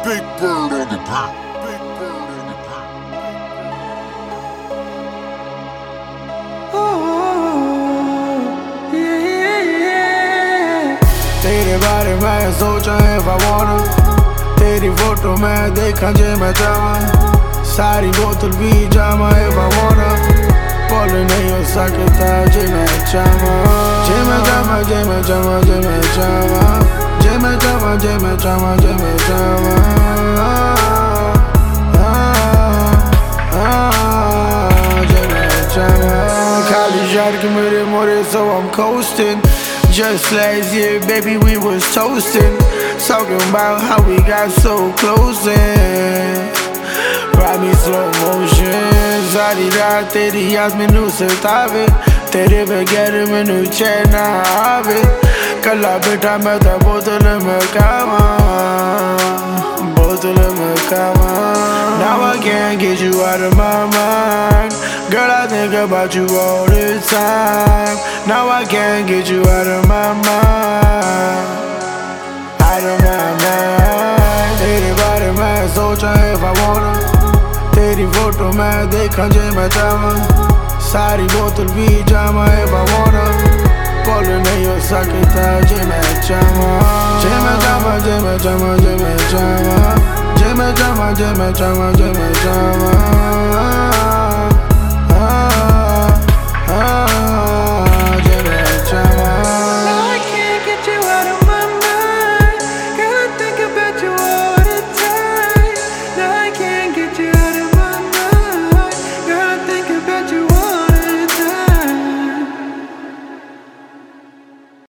Big Bird on the beat. Big Bird on the beat. तेरे बारे में सोचा है वाना, तेरी फोटो मैं देखा जे मैं जावा, सारी बोतल भी जामा है वाना, बोल नहीं हो सकता जे मैं जावा, जे मैं जावा, जे मैं जावा, जे मैं जावा, जे मैं जावा, जे मैं जावा, जे मैं जावा, जे मैं जावा, खाली यार के मेरे मोरे so I'm coasting. Just last year, baby, we was toasting, talking about how we got so close and ride me slow motion. सारी रात तेरी याद मैनू सतावे, तेरे बगैर मैनू चैन ना आवे, कल्ला बैठा मैं तां बोतल मकावा, बोतल मकावा. Now I can't get you out of my mind, girl, I think about you all the time. Now I can't get you out of my mind, out of my mind. तेरे बारे में सोचा है वाना, तेरी फोटो मैं देखा जे मैं जावा, सारी बोतल भी जामा है वाना, बोल नहीं हो सकता जे मैं जावा, जे मैं जावा, जे मैं जावा, जे मैं जावा, जे मैं जावा, जे मैं जावा, जे मैं जावा.